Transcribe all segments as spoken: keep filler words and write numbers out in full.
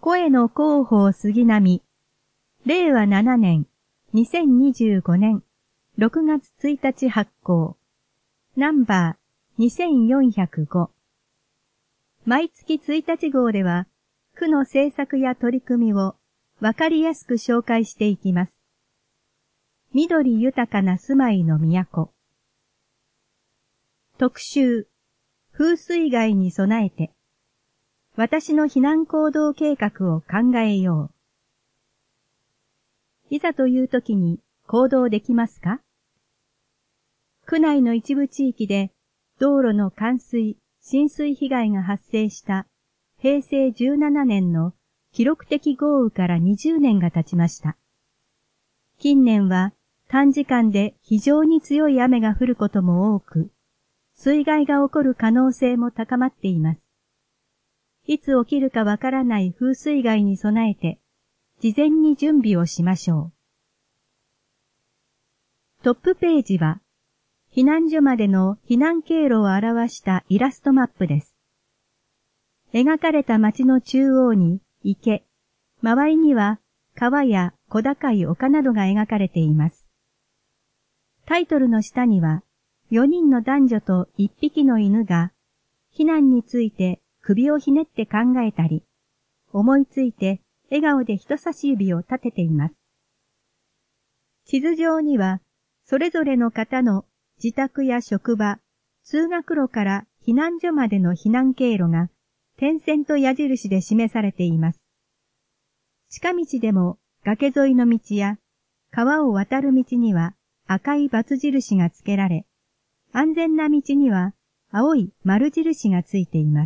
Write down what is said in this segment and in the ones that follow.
声の広報杉並、れいわななねん、にせんにじゅうごねん、ろくがつついたち発行、ナンバーにせんよんひゃくご。毎月ついたち号では、区の政策や取り組みをわかりやすく紹介していきます。緑豊かな住まいの都。特集、風水害に備えて、私の避難行動計画を考えよう。いざという時に行動できますか？区内の一部地域で道路の冠水、浸水被害が発生したへいせいじゅうななねんの記録的豪雨からにじゅうねんが経ちました。近年は短時間で非常に強い雨が降ることも多く、水害が起こる可能性も高まっています。いつ起きるかわからない風水害に備えて、事前に準備をしましょう。トップページは、避難所までの避難経路を表したイラストマップです。描かれた町の中央に池、周りには川や小高い丘などが描かれています。タイトルの下には、よにんの男女といっぴきの犬が、避難について首をひねって考えたり、思いついて笑顔で人差し指を立てています。地図上には、それぞれの方の自宅や職場、通学路から避難所までの避難経路が点線と矢印で示されています。近道でも崖沿いの道や川を渡る道には赤い×印がつけられ、安全な道には青い丸印がついています。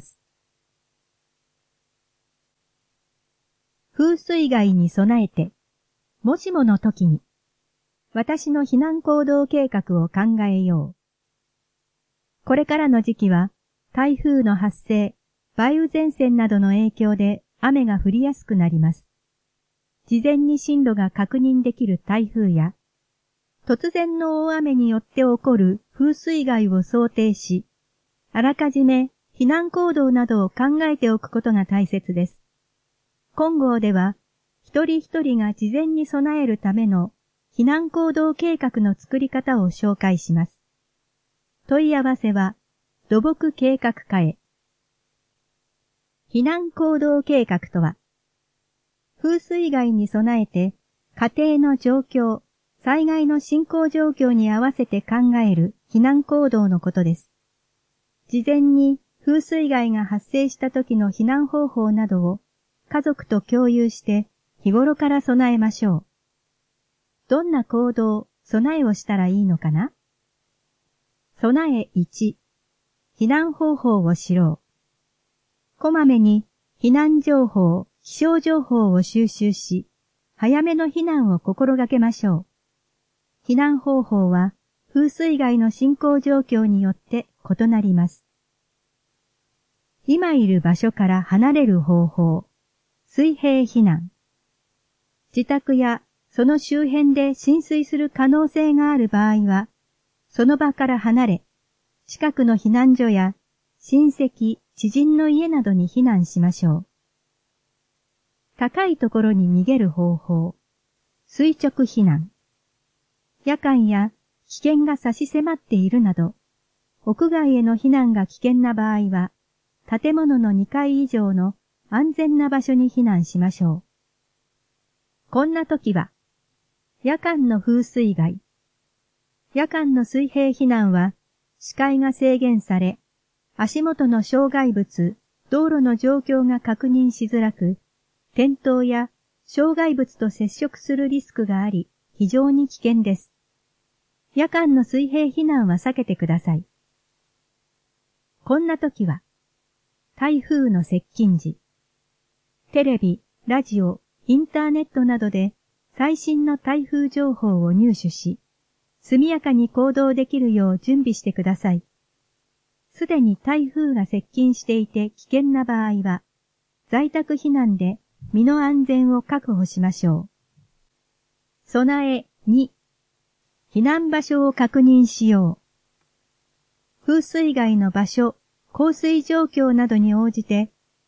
風水害に備えて、もしもの時に、私の避難行動計画を考えよう。これからの時期は、台風の発生、梅雨前線などの影響で雨が降りやすくなります。事前に進路が確認できる台風や、突然の大雨によって起こる風水害を想定し、あらかじめ避難行動などを考えておくことが大切です。今号では、一人一人が事前に備えるための避難行動計画の作り方を紹介します。問い合わせは、土木計画課へ。避難行動計画とは、風水害に備えて、家庭の状況、災害の進行状況に合わせて考える避難行動のことです。事前に風水害が発生した時の避難方法などを家族と共有して日頃から備えましょう。どんな行動、備えをしたらいいのかな？備えいち、避難方法を知ろう。こまめに避難情報、気象情報を収集し、早めの避難を心がけましょう。避難方法は風水害の進行状況によって異なります。今いる場所から離れる方法、水平避難。自宅やその周辺で浸水する可能性がある場合は、その場から離れ、近くの避難所や親戚、知人の家などに避難しましょう。高いところに逃げる方法、垂直避難。夜間や危険が差し迫っているなど、屋外への避難が危険な場合は、建物のにかい以上の安全な場所に避難しましょう。こんな時は、夜間の風水害。夜間の水平避難は、視界が制限され、足元の障害物、道路の状況が確認しづらく、転倒や障害物と接触するリスクがあり、非常に危険です。夜間の水平避難は避けてください。こんな時は、台風の接近時、テレビ、ラジオ、インターネットなどで最新の台風情報を入手し、速やかに行動できるよう準備してください。すでに台風が接近していて危険な場合は、在宅避難で身の安全を確保しましょう。備えに、避難場所を確認しよう。風水害の場所、降水状況などに応じて、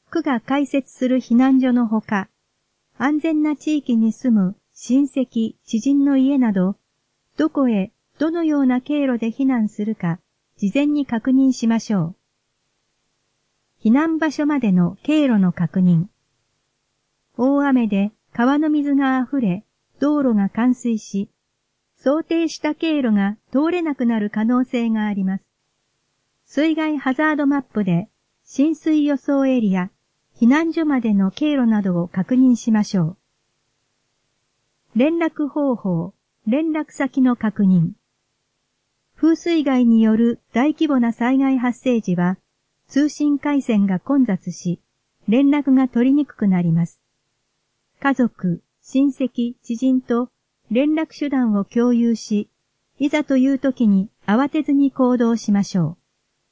区が開設する避難所のほか、安全な地域に住む親戚、知人の家など、どこへどのような経路で避難するか、事前に確認しましょう。避難場所までの経路の確認。大雨で川の水が溢れ、道路が冠水し、想定した経路が通れなくなる可能性があります。水害ハザードマップで浸水予想エリア、避難所までの経路などを確認しましょう。連絡方法、連絡先の確認。風水害による大規模な災害発生時は、通信回線が混雑し、連絡が取りにくくなります。家族、親戚、知人と連絡手段を共有し、いざという時に慌てずに行動しましょう。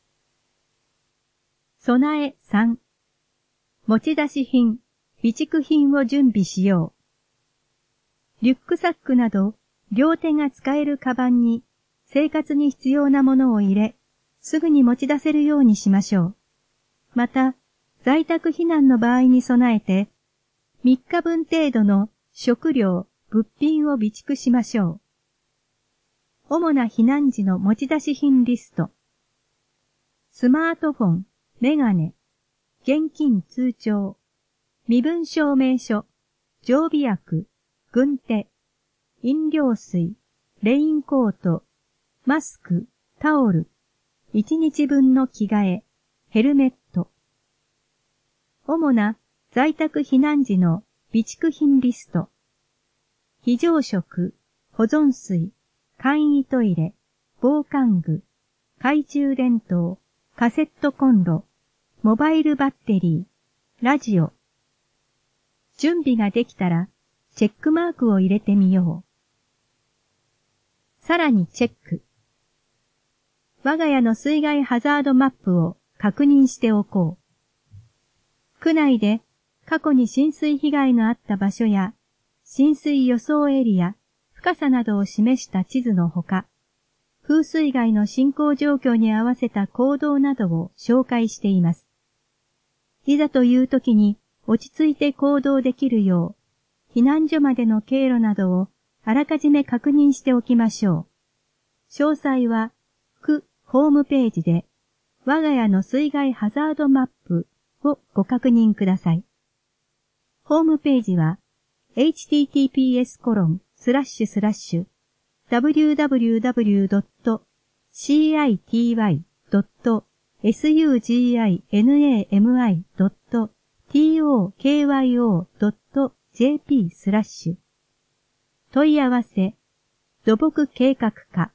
備えさん、持ち出し品、備蓄品を準備しよう。リュックサックなど、両手が使えるカバンに生活に必要なものを入れ、すぐに持ち出せるようにしましょう。また、在宅避難の場合に備えて、みっかぶん程度の食料、物品を備蓄しましょう。主な避難時の持ち出し品リスト。スマートフォン、メガネ、現金通帳、身分証明書、常備薬、軍手、飲料水、レインコート、マスク、タオル、いちにちぶんの着替え、ヘルメット。主な在宅避難時の備蓄品リスト。非常食、保存水、簡易トイレ、防寒具、懐中電灯、カセットコンロ、モバイルバッテリー、ラジオ。準備ができたら、チェックマークを入れてみよう。さらにチェック。我が家の水害ハザードマップを確認しておこう。区内で過去に浸水被害のあった場所や、浸水予想エリア、深さなどを示した地図のほか、風水害の進行状況に合わせた行動などを紹介しています。いざという時に落ち着いて行動できるよう、避難所までの経路などをあらかじめ確認しておきましょう。詳細は、区ホームページで、我が家の水害ハザードマップをご確認ください。ホームページは、エイチティーティーピーエスコロンスラッシュスラッシュダブリューダブリューダブリュードットシーアイティーワイドットエスユージーアイエヌエーエムアイドットティーオーケーワイオードットジェーピースラッシュ問い合わせ土木計画課。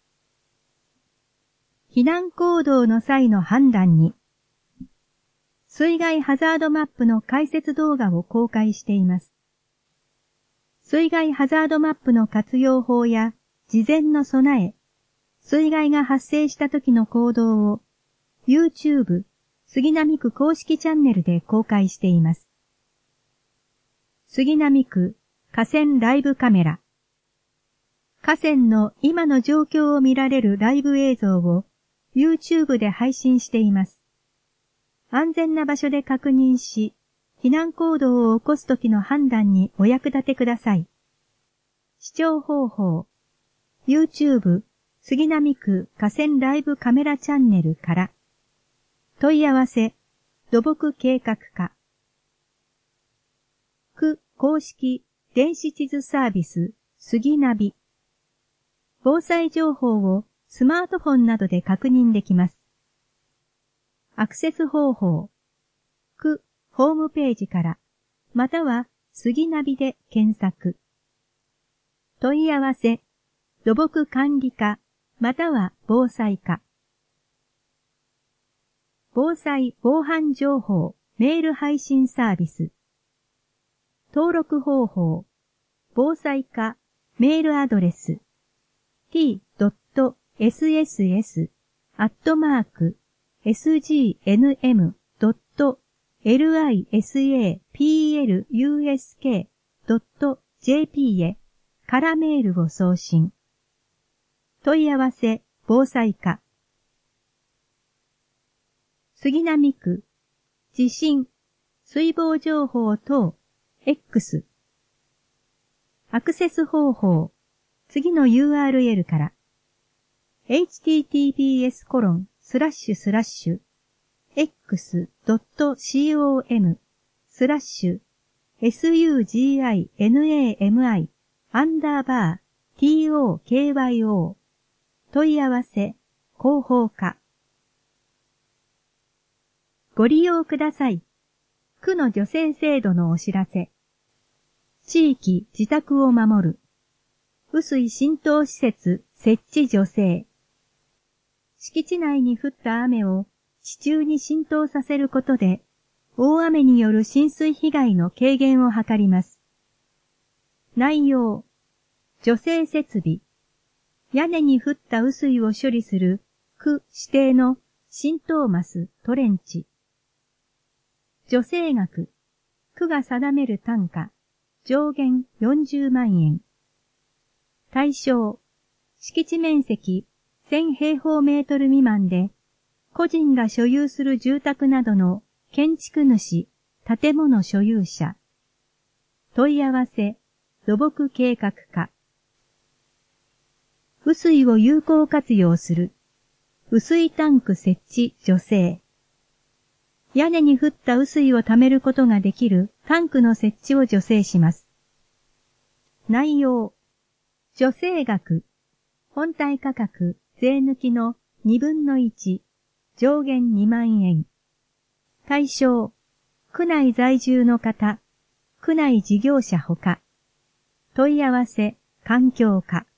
避難行動の際の判断に、水害ハザードマップの解説動画を公開しています。水害ハザードマップの活用法や事前の備え、水害が発生した時の行動を YouTube 杉並区公式チャンネルで公開しています。杉並区河川ライブカメラ。河川の今の状況を見られるライブ映像を YouTube で配信しています。安全な場所で確認し、避難行動を起こすときの判断にお役立てください。視聴方法、YouTube 杉並区河川ライブカメラチャンネルから。問い合わせ、土木計画課。区公式電子地図サービス杉ナビ。防災情報をスマートフォンなどで確認できます。アクセス方法、区ホームページから、または杉ナビで検索。問い合わせ、土木管理課、または防災課。防災防犯情報メール配信サービス。登録方法、防災課メールアドレス ティードットエスエスエス アットマーク エスジーエヌエム ドット リサプル ドット ジェーピー へからメールを送信。問い合わせ防災課。杉並区地震水防情報等 X。アクセス方法、次の ユーアールエル から エイチティーティーピーエスコロンスラッシュスラッシュエックスドットコムスラッシュ スユージーアイエヌエーエムアイ アンダーバー ティーオーケーワイオー 問い合わせ広報課。ご利用ください。区の助成制度のお知らせ。地域自宅を守る。雨水浸透施設設置助成。敷地内に降った雨を地中に浸透させることで、大雨による浸水被害の軽減を図ります。内容。助成設備。屋根に降った雨水を処理する区指定の浸透マストレンチ。助成額。区が定める単価。上限よんじゅうまんえん。対象。敷地面積せん平方メートル未満で、個人が所有する住宅などの建築主、建物所有者。問い合わせ、土木計画課。雨水を有効活用する。雨水タンク設置助成。屋根に降った雨水を貯めることができるタンクの設置を助成します。内容。助成額。本体価格税抜きのにぶんのいち。上限にまんえん。対象。区内在住の方。区内事業者ほか。問い合わせ、環境課。